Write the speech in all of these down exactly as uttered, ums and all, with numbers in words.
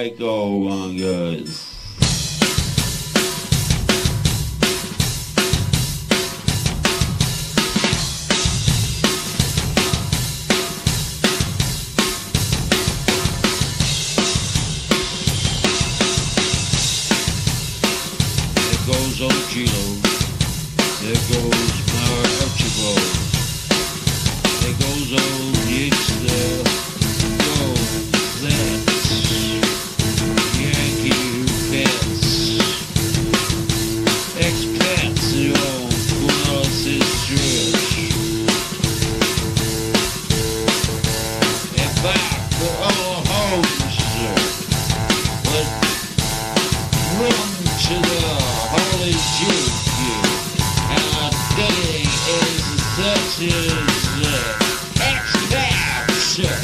like old one goes. There goes old Gilo. There goes my Archibald. There goes old Yitzhak. Goes that Yankee who pets. Expats who own Quincy Stretch. And back for all homes. But run to the Holy Juke. And our day is such as uh, expats.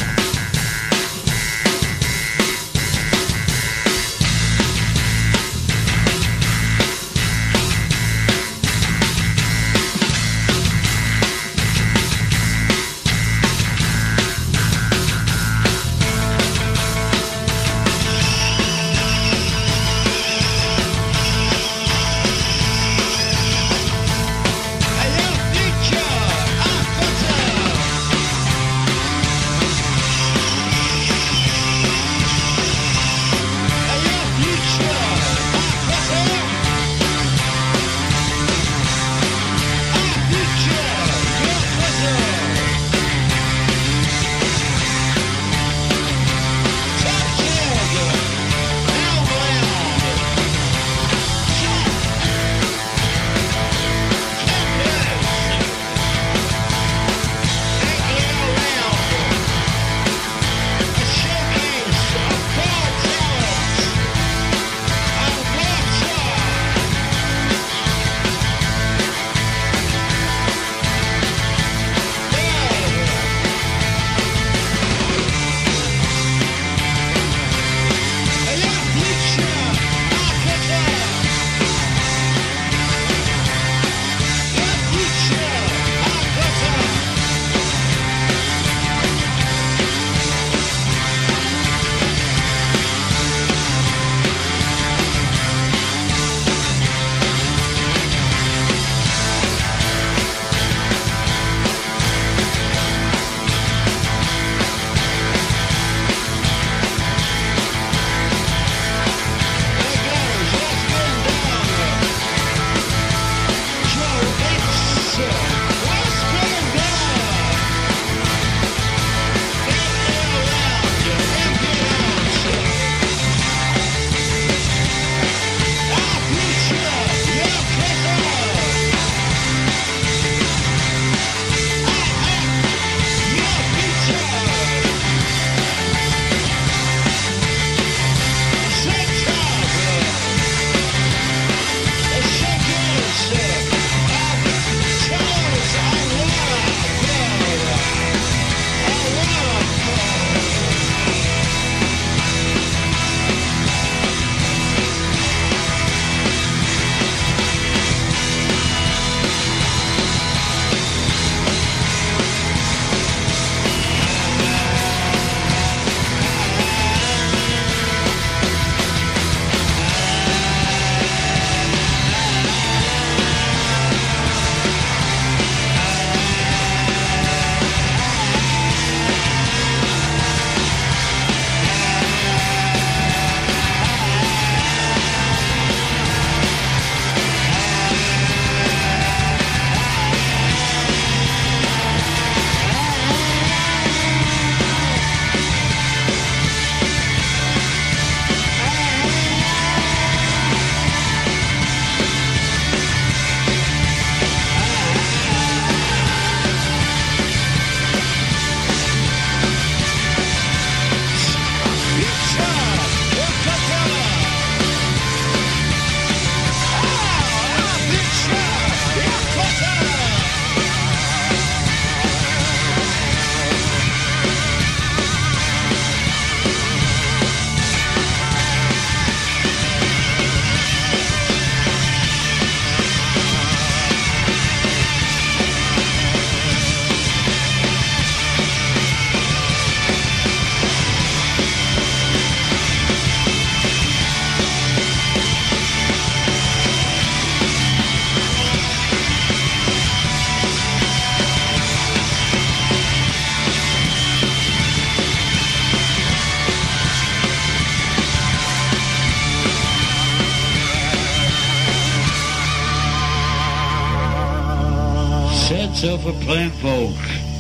itself a plain folk.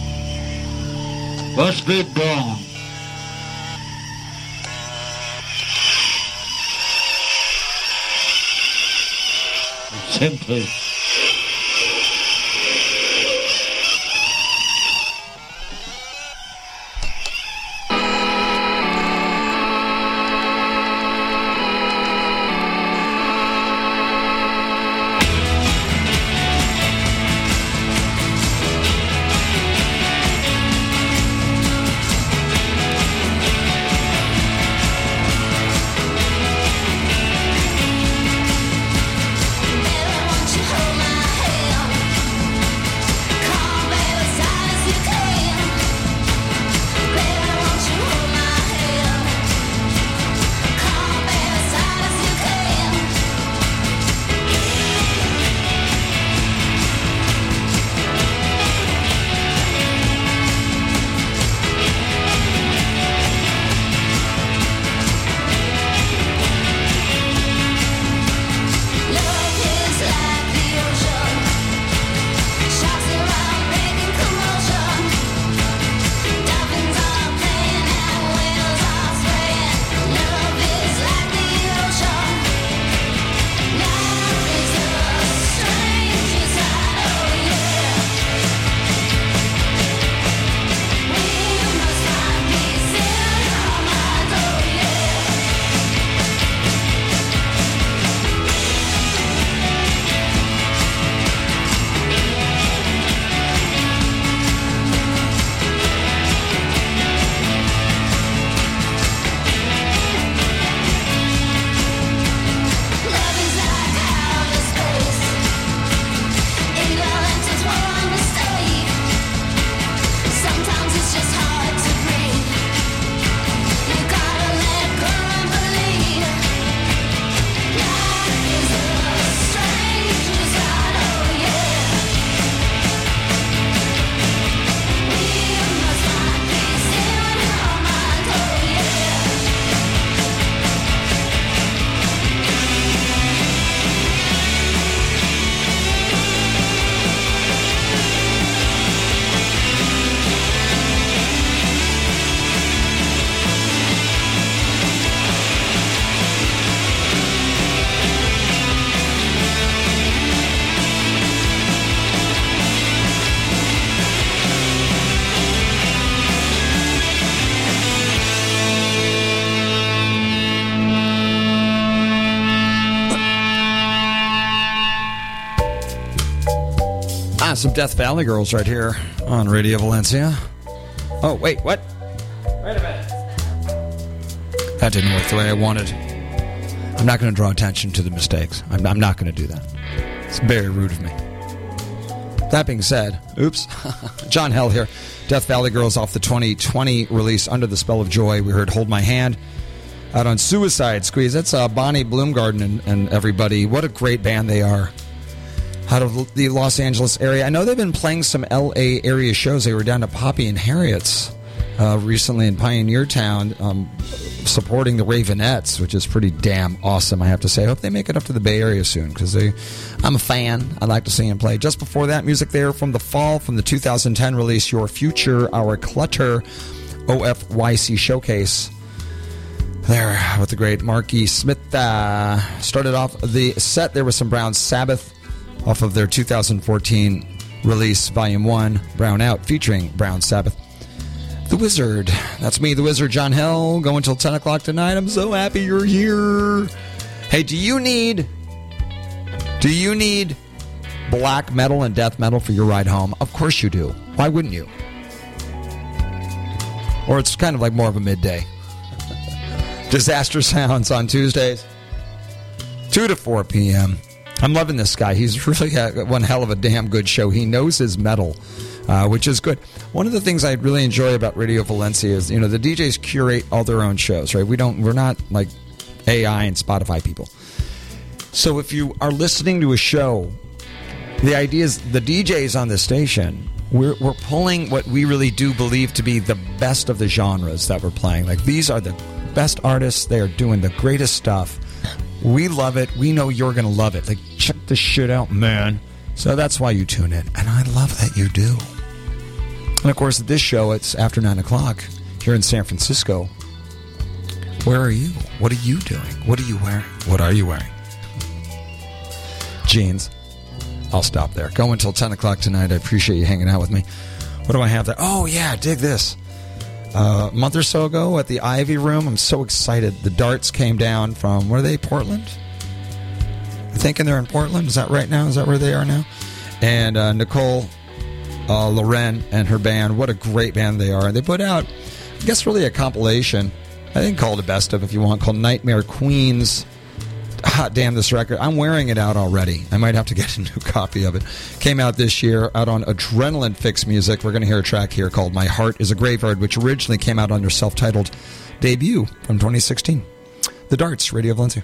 Must be born. Simply. Some Death Valley Girls right here on Radio Valencia. Oh, wait, what? Wait a minute. That didn't work the way I wanted. I'm not going to draw attention to the mistakes. I'm, I'm not going to do that. It's very rude of me. That being said, oops, John Hell here. Death Valley Girls off the twenty twenty release Under the Spell of Joy. We heard Hold My Hand out on Suicide Squeeze. That's uh, Bonnie Bloomgarden and, and everybody. What a great band they are. Out of the Los Angeles area. I know they've been playing some L A area shows. They were down to Poppy and Harriet's uh, recently in Pioneer Town, um, supporting the Ravenettes, which is pretty damn awesome, I have to say. I hope they make it up to the Bay Area soon, because I'm a fan. I like to see them play. Just before that, music there from The Fall, from the two thousand ten release, Your Future, Our Clutter, O F Y C Showcase. There, with the great Marky Smith. Uh, started off the set there with some Brown Sabbath, off of their two thousand fourteen release, Volume one, Brown Out, featuring Brown Sabbath. The Wizard. That's me, The Wizard, John Hell, going till ten o'clock tonight. I'm so happy you're here. Hey, do you need... Do you need black metal and death metal for your ride home? Of course you do. Why wouldn't you? Or it's kind of like more of a midday. Disaster Sounds on Tuesdays, two to four p.m. I'm loving this guy. He's really got one hell of a damn good show. He knows his metal, uh, which is good. One of the things I really enjoy about Radio Valencia is, you know, the D Js curate all their own shows, right? We don't, we're not like A I and Spotify people. So if you are listening to a show, the idea is the D Js on the station, we're, we're pulling what we really do believe to be the best of the genres that we're playing. Like, these are the best artists. They are doing the greatest stuff. We love it. We know you're going to love it. Like, check this shit out, man. So that's why you tune in. And I love that you do. And of course, at this show, it's after nine o'clock here in San Francisco. Where are you? What are you doing? What are you wearing? What are you wearing? Jeans. I'll stop there. Go until ten o'clock tonight. I appreciate you hanging out with me. What do I have there? Oh, yeah, dig this. Uh, a month or so ago at the Ivy Room, I'm so excited. The Darts came down from, where are they, Portland? I'm thinking they're in Portland. Is that right now? Is that where they are now? And uh, Nicole uh, Loren and her band, what a great band they are. And they put out, I guess, really a compilation, I think called a best of, if you want, called Nightmare Queens. Hot damn, this record. I'm wearing it out already. I might have to get a new copy of it. Came out this year out on Adrenaline Fix Music. We're going to hear a track here called My Heart is a Graveyard, which originally came out on their self-titled debut from twenty sixteen. The Darts, Radio Valencia.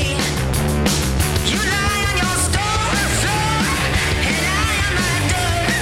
You lie on your stone floor, and I am my dog.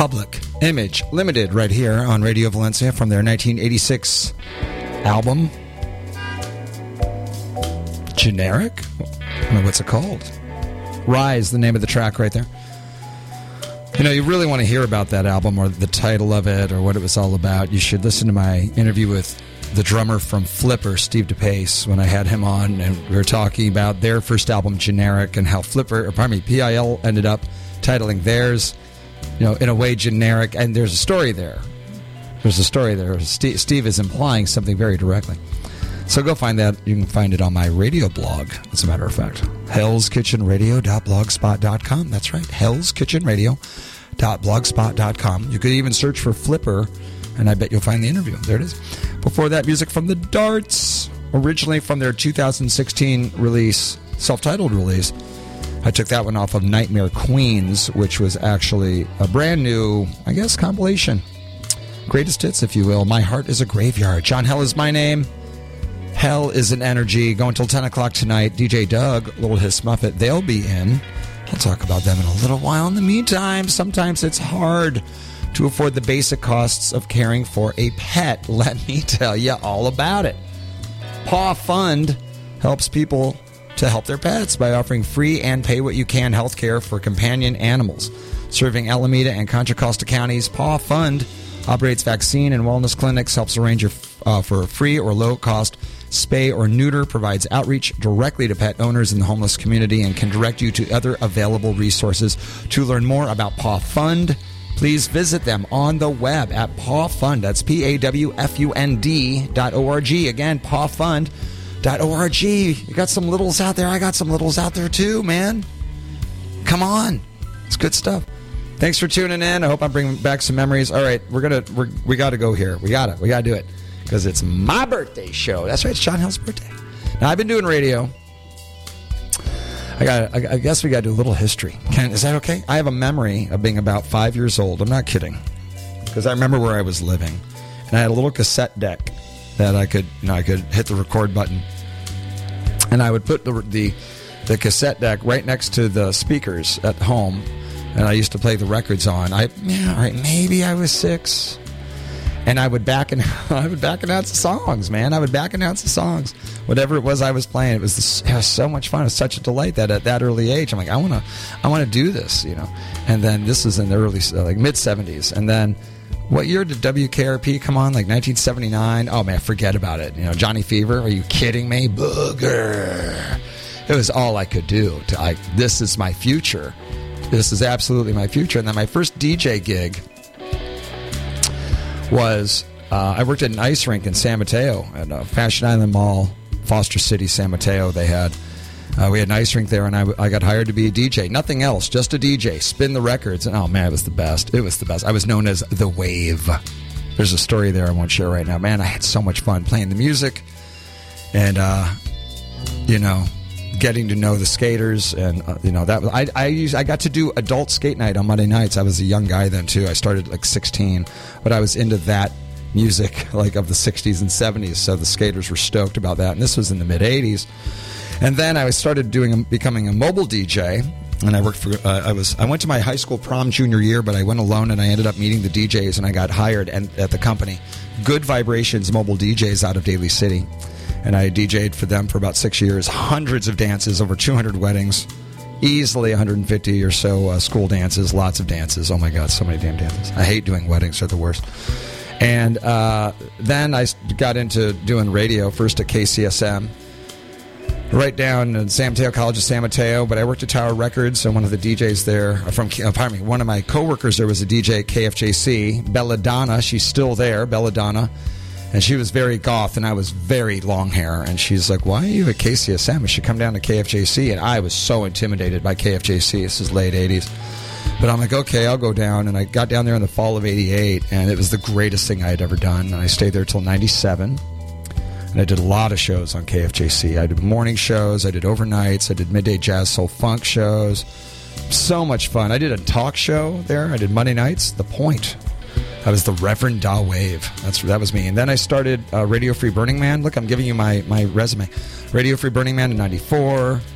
Public Image Limited right here on Radio Valencia from their nineteen eighty-six album, Generic? I don't know what's it called. Rise, the name of the track right there. You know, you really want to hear about that album or the title of it or what it was all about, you should listen to my interview with the drummer from Flipper, Steve DePace, when I had him on, and we were talking about their first album, Generic, and how Flipper, or pardon me, P I L ended up titling theirs, you know, in a way, Generic, and there's a story there. There's a story there. Steve, Steve is implying something very directly. So go find that. You can find it on my radio blog, as a matter of fact. hells kitchen radio dot blogspot dot com. That's right, hells kitchen radio dot blogspot dot com. You could even search for Flipper, and I bet you'll find the interview. There it is. Before that, music from the Darts, originally from their two thousand sixteen release, self-titled release. I took that one off of Nightmare Queens, which was actually a brand new, I guess, compilation. Greatest hits, if you will. My Heart is a Graveyard. John Hell is my name. Hell is an Energy. Going till ten o'clock tonight. D J Doug, Little Hiss Muffet, they'll be in. I'll talk about them in a little while. In the meantime, sometimes it's hard to afford the basic costs of caring for a pet. Let me tell you all about it. Paw Fund helps people to help their pets by offering free and pay-what-you-can health care for companion animals. Serving Alameda and Contra Costa counties, Paw Fund operates vaccine and wellness clinics, helps arrange uh, for a free or low-cost spay or neuter, provides outreach directly to pet owners in the homeless community, and can direct you to other available resources. To learn more about Paw Fund, please visit them on the web at Paw Fund. That's P A W F U N D dot O R G. Again, paw fund dot org. You got some littles out there. I got some littles out there too, man. Come on. It's good stuff. Thanks for tuning in. I hope I'm bringing back some memories. All right, we're gonna we're, we got to go here. We got to we got to do it because it's my birthday show. That's right, it's John Hill's birthday. Now I've been doing radio. I got. I, I guess we got to do a little history. Can, is that okay? I have a memory of being about five years old. I'm not kidding, because I remember where I was living, and I had a little cassette deck that I could, you know, I could hit the record button, and I would put the the, the cassette deck right next to the speakers at home, and I used to play the records on. I yeah, all right, maybe I was six, and I would back and I would back announce the songs, man. I would back announce the songs. Whatever it was I was playing, it was, this, it was so much fun. It was such a delight that at that early age, I'm like, I want to, I want to do this, you know. And then this was in the early, like mid seventies. And then, what year did W K R P come on? Like nineteen seventy-nine. Oh man, forget about it. You know, Johnny Fever. Are you kidding me? Booger. It was all I could do. To, I, this is my future. This is absolutely my future. And then my first D J gig was uh, I worked at an ice rink in San Mateo at uh, Fashion Island Mall. Foster City, San Mateo, they had uh, we had an ice rink there, and I, I got hired to be a D J. Nothing else, just a D J. Spin the records, and oh man, it was the best. It was the best. I was known as the Wave. There's a story there I won't share right now. Man, I had so much fun playing the music, and uh, you know, getting to know the skaters, and uh, you know that was, I I used I got to do adult skate night on Monday nights. I was a young guy then too. I started like sixteen, but I was into that music like of the sixties and seventies, so the skaters were stoked about that, and this was in the mid eighties. And then I started doing becoming a mobile D J, and I worked for uh, I was I went to my high school prom junior year, but I went alone, and I ended up meeting the D Js, and I got hired and at the company Good Vibrations Mobile D Js out of Daly City, and I D J'd for them for about six years, hundreds of dances, over two hundred weddings, easily one hundred fifty or so uh, school dances, lots of dances. Oh my god, so many damn dances. I hate doing weddings, they're the worst. And uh, then I got into doing radio, first at K C S M, right down in San Mateo College of San Mateo. But I worked at Tower Records, and one of the D Js there, from, uh, pardon me, one of my coworkers there was a D J at K F J C, Belladonna. She's still there, Belladonna. And she was very goth, and I was very long hair. And she's like, why are you at K C S M? You should come down to K F J C. And I was so intimidated by K F J C. This is late eighties. But I'm like, okay, I'll go down. And I got down there in the fall of eighty-eight, and it was the greatest thing I had ever done. And I stayed there till ninety-seven. And I did a lot of shows on K F J C. I did morning shows, I did overnights, I did midday jazz, soul, funk shows. So much fun. I did a talk show there. I did Monday nights, The Point. I was the Reverend Da Wave. That's That was me. And then I started uh, Radio Free Burning Man. Look, I'm giving you my, my resume. Radio Free Burning Man in ninety-four.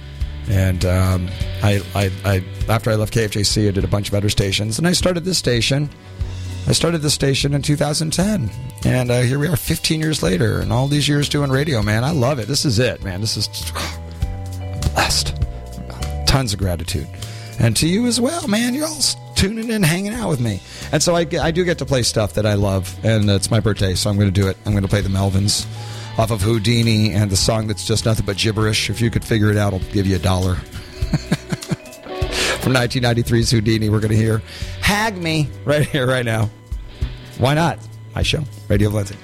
And um, I, I, I, after I left K F J C, I did a bunch of other stations, and I started this station. I started this station in two thousand ten, and uh, here we are fifteen years later, and all these years doing radio, man. I love it. This is it, man. This is blessed. Tons of gratitude. And to you as well, man. You're all tuning in, hanging out with me. And so I, I do get to play stuff that I love, and it's my birthday, so I'm going to do it. I'm going to play the Melvins off of Houdini, and the song that's just nothing but gibberish. If you could figure it out, I'll give you a dollar. From nineteen ninety-three's Houdini, we're going to hear Hag Me right here, right now. Why not? My show, Radio Valencia.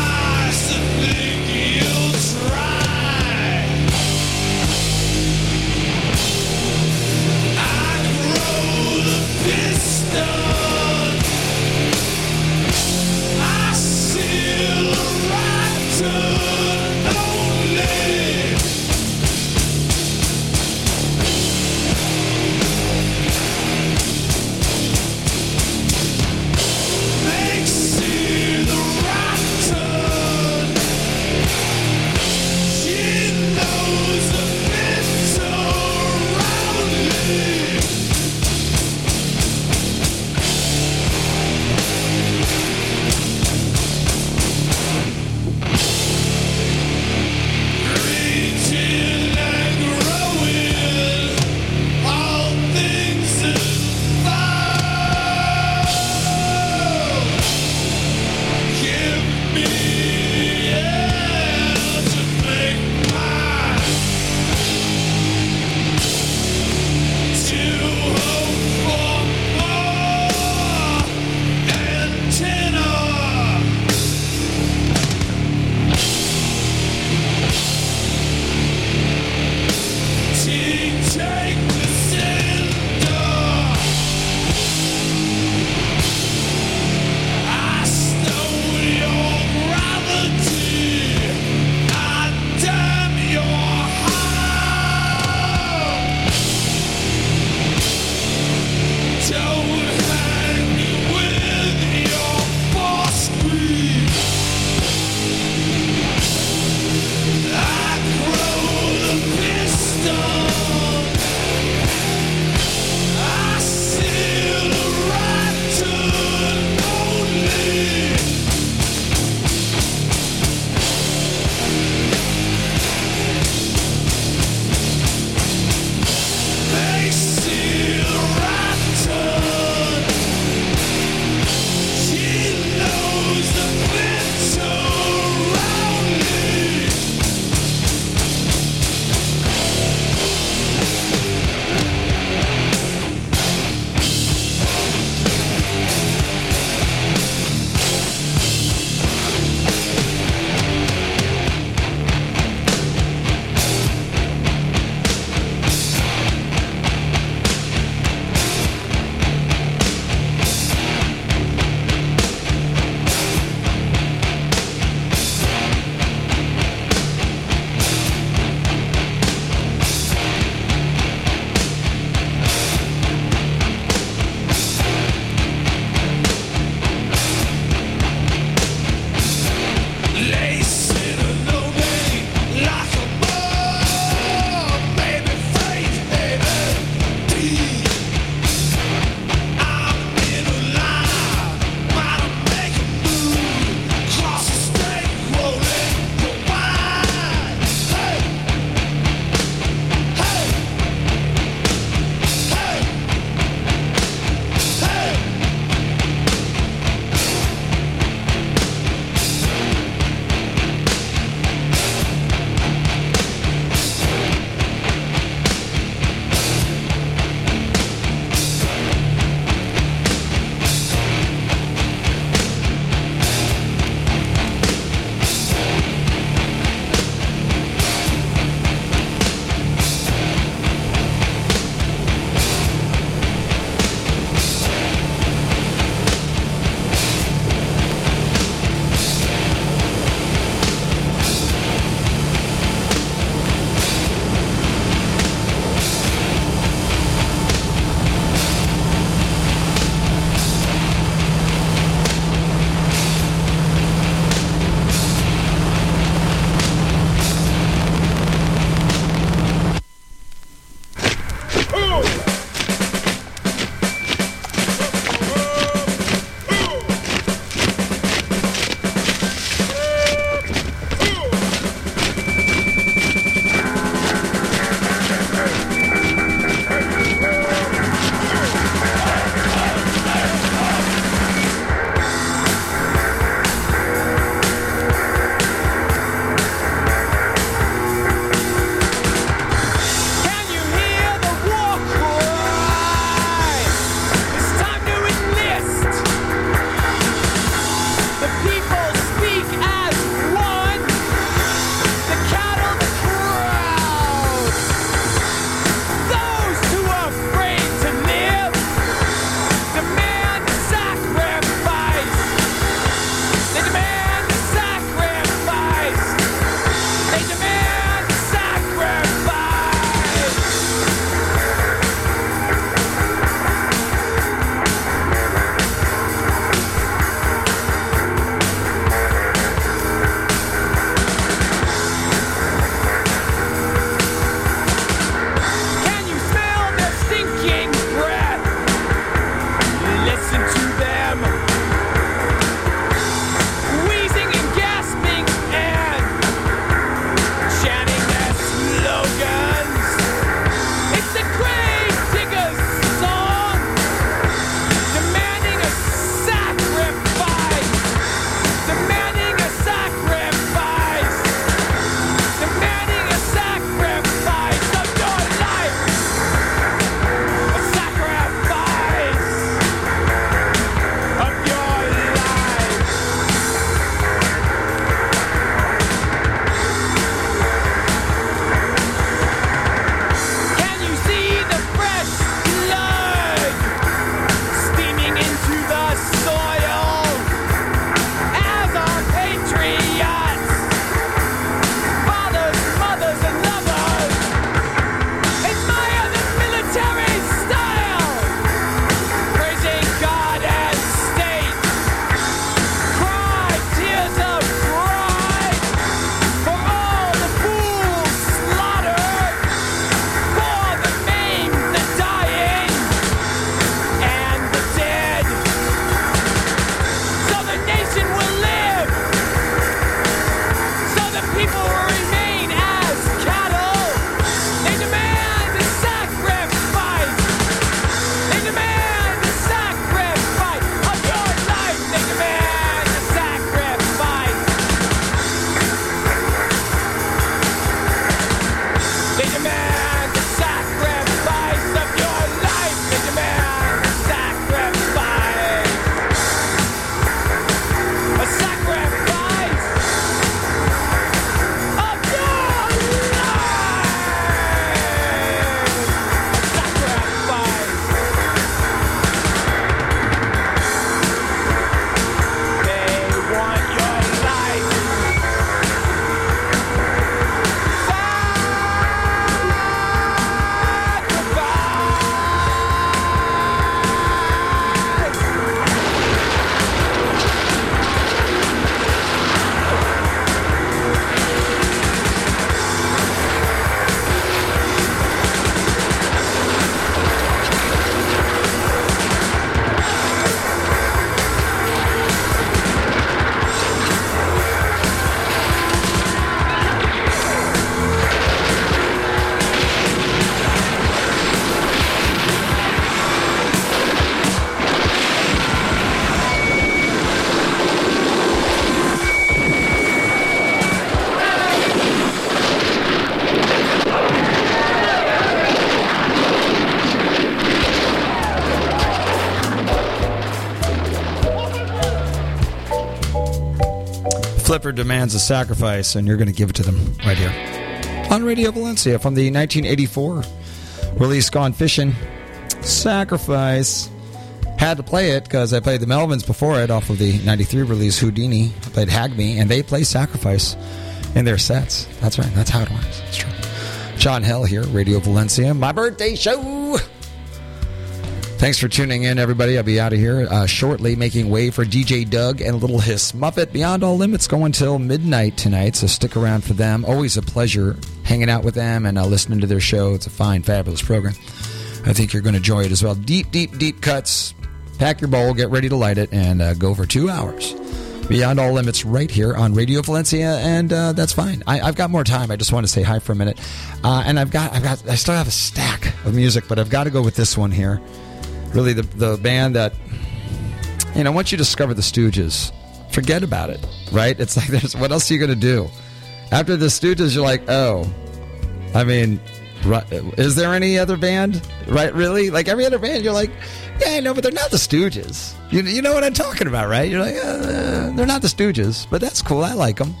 Flipper demands a sacrifice, and you're going to give it to them right here on Radio Valencia from the nineteen eighty-four release Gone Fishing. Sacrifice. Had to play it because I played the Melvins before it off of the ninety-three release Houdini. I played Hagme, and they play Sacrifice in their sets. That's right. That's how it works. It's true. John Hell here, Radio Valencia, my birthday show. Thanks for tuning in, everybody. I'll be out of here uh, shortly, making way for D J Doug and Little Hiss Muppet. Beyond All Limits going till midnight tonight, so stick around for them. Always a pleasure hanging out with them and uh, listening to their show. It's a fine, fabulous program. I think you're going to enjoy it as well. Deep, deep, deep cuts. Pack your bowl, get ready to light it, and uh, go for two hours. Beyond All Limits right here on Radio Valencia, and uh, that's fine. I, I've got more time. I just want to say hi for a minute. Uh, and I've got, I've got, I still have a stack of music, but I've got to go with this one here. Really, the the band that, you know, once you discover the Stooges, forget about it, right? It's like, there's, what else are you going to do? After the Stooges, you're like, oh, I mean, right, is there any other band? Right, really? Like every other band, you're like, yeah, I know, but they're not the Stooges. You, you know what I'm talking about, right? You're like, uh, they're not the Stooges, but that's cool. I like them.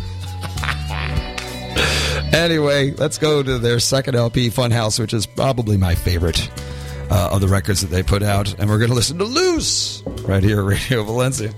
Anyway, let's go to their second L P, Funhouse, which is probably my favorite uh, of the records that they put out. And we're going to listen to Loose right here at Radio Valencia.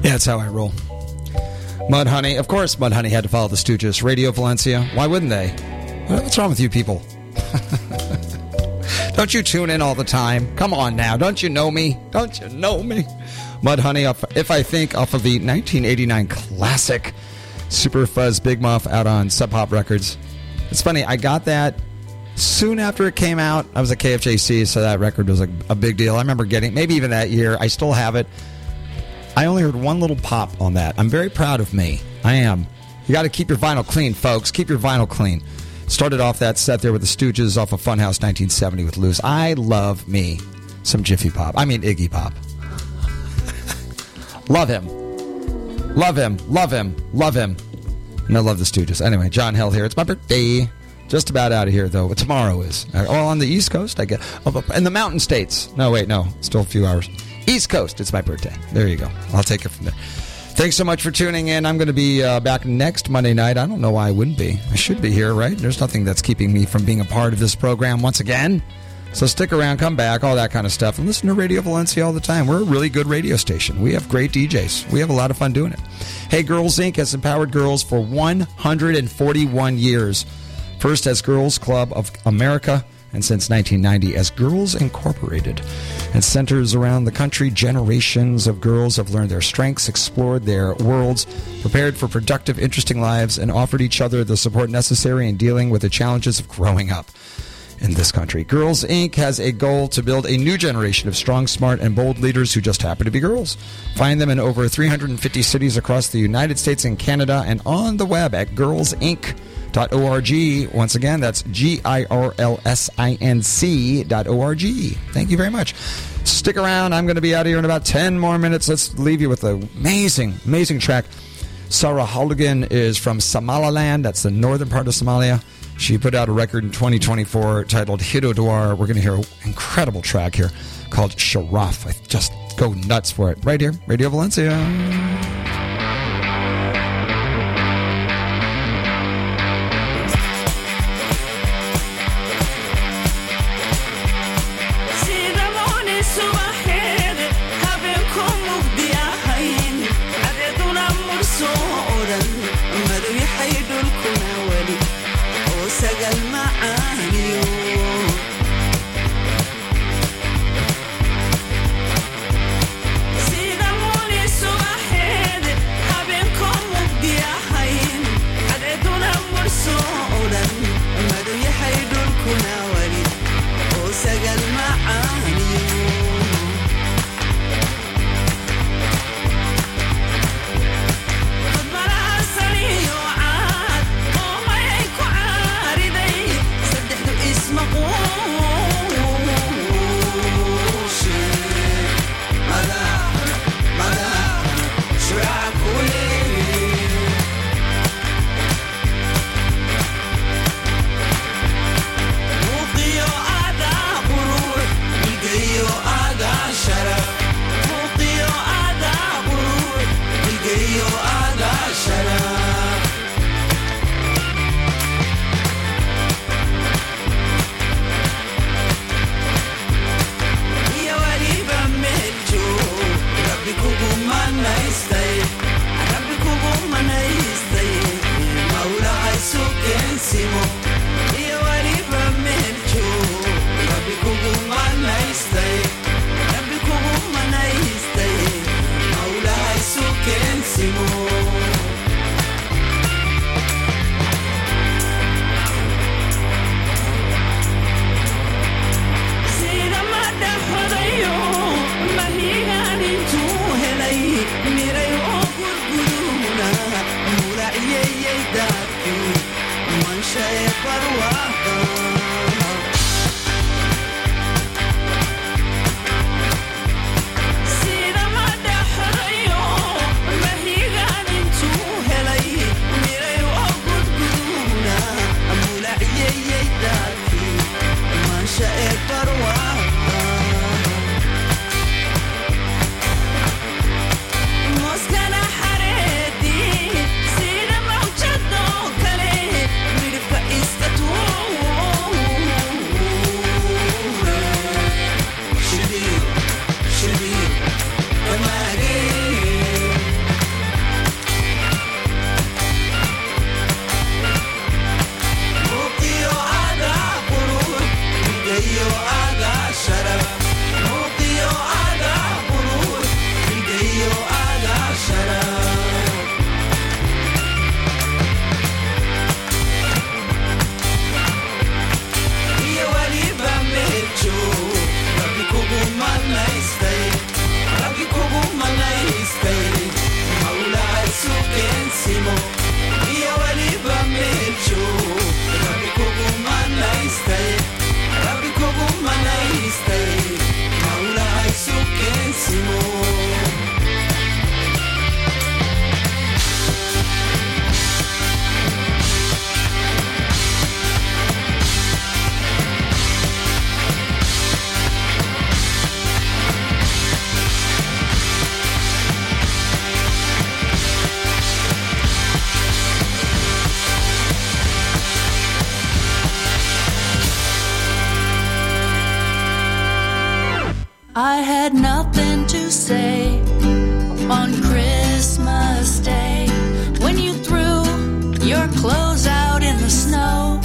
Yeah, that's how I roll. Mudhoney. Of course, Mudhoney had to follow the Stooges. Radio Valencia. Why wouldn't they? What's wrong with you people? Don't you tune in all the time? Come on now. Don't you know me? Don't you know me? Mudhoney, If I Think, off of the nineteen eighty-nine classic Super Fuzz Big Muff out on Sub Pop Records. It's funny, I got that soon after it came out. I was at K F J C, so that record was a, a big deal. I remember getting, maybe even that year, I still have it. I only heard one little pop on that. I'm very proud of me. I am. You got to keep your vinyl clean, folks. Keep your vinyl clean. Started off that set there with the Stooges off of Funhouse nineteen seventy with Loose. I love me some Jiffy Pop. I mean Iggy Pop. Love him. Love him. Love him. Love him. And I love the Stooges. Anyway, John Hill here. It's my birthday. Just about out of here, though. But tomorrow is. Oh, on the East Coast, I guess. Oh, in the Mountain States. No, wait, no. Still a few hours. East Coast. It's my birthday. There you go. I'll take it from there. Thanks so much for tuning in. I'm going to be uh, back next Monday night. I don't know why I wouldn't be. I should be here, right? There's nothing that's keeping me from being a part of this program once again. So stick around, come back, all that kind of stuff. And listen to Radio Valencia all the time. We're a really good radio station. We have great D Js. We have a lot of fun doing it. Hey, Girls Incorporated has empowered girls for one hundred forty-one years. First as Girls Club of America, and since nineteen ninety as Girls Incorporated. It centers around the country. Generations of girls have learned their strengths, explored their worlds, prepared for productive, interesting lives, and offered each other the support necessary in dealing with the challenges of growing up in this country. Girls Incorporated has a goal to build a new generation of strong, smart, and bold leaders who just happen to be girls. Find them in over three hundred fifty cities across the United States and Canada, and on the web at girls inc dot org. Once again, that's G I R L S I N C dot O R G. Thank you very much. Stick around. I'm going to be out of here in about ten more minutes. Let's leave you with an amazing, amazing track. Sarah Halligan is from Somaliland. That's the northern part of Somalia. She put out a record in twenty twenty-four titled Hidodwar. We're going to hear an incredible track here called Sharaf. I just go nuts for it. Right here, Radio Valencia. Sida muni subaxeed I had nothing to say on Christmas Day when you threw your clothes out in the snow,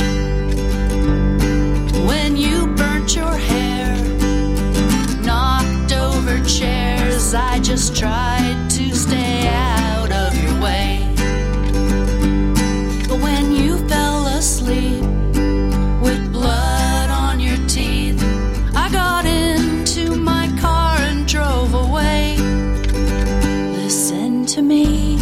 when you burnt your hair, knocked over chairs. I just tried to stay out of your way. But when you fell asleep with blood on your teeth, I got into my car and drove away. Listen to me,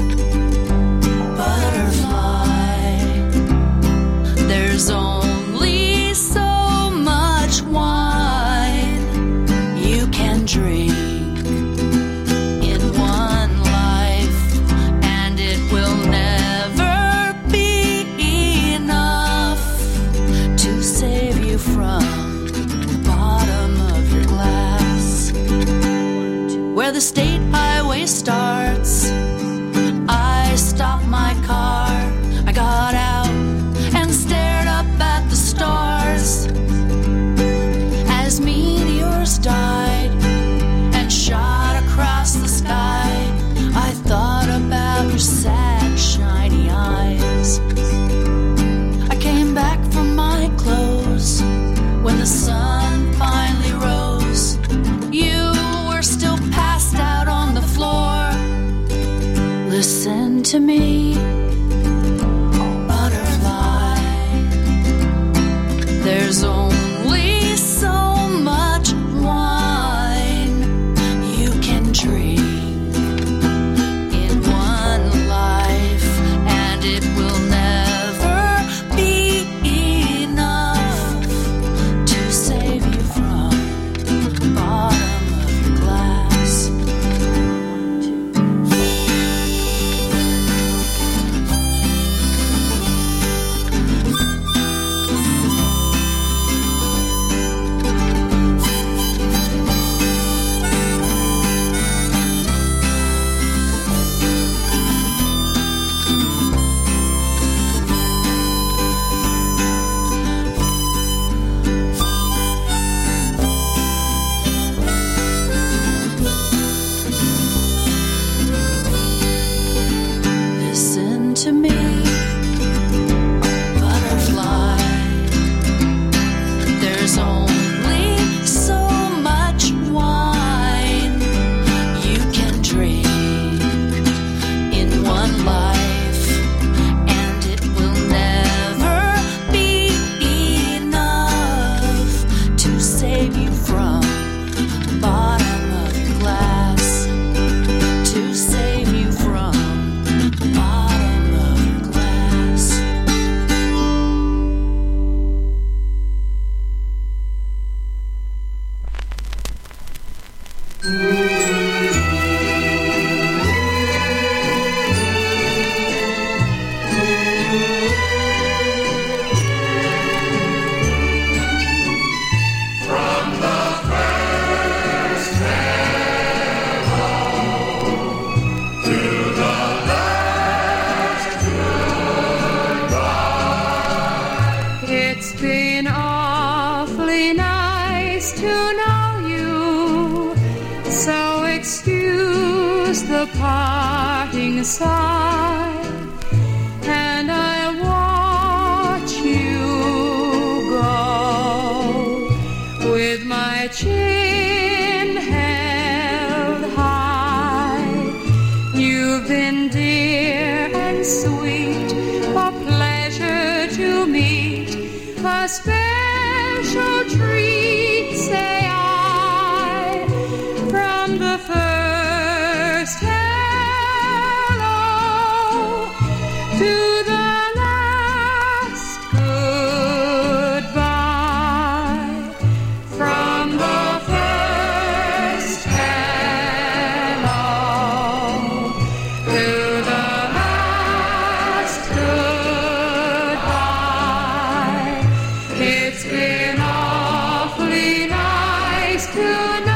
butterfly. There's only so much wine you can drink in one life, and it will never be enough to save you from the bottom of your glass. Where the state highway starts, I stopped my car. I got out and stared up at the stars as meteors died and shot across the sky. I thought about your sad, shiny eyes. I came back from my clothes when the sun finally rose. You were still passed out on the floor. Listen to me, butterfly. There's only so much wine you can drink in one life, and it will never be enough to save you from the bottom of your glass. Listen to me, butterfly. There's only so much wine you can drink in one life, and it will never be enough to save you from the bottom of your glass, to save you from the bottom of your glass. It's been awfully nice to know you, so excuse the parting sigh, and I'll watch you go with my chin held high. You've been dear and sweet, a pleasure to meet, a special treat, say I, from the first hello to the last goodbye. From the first hello tonight.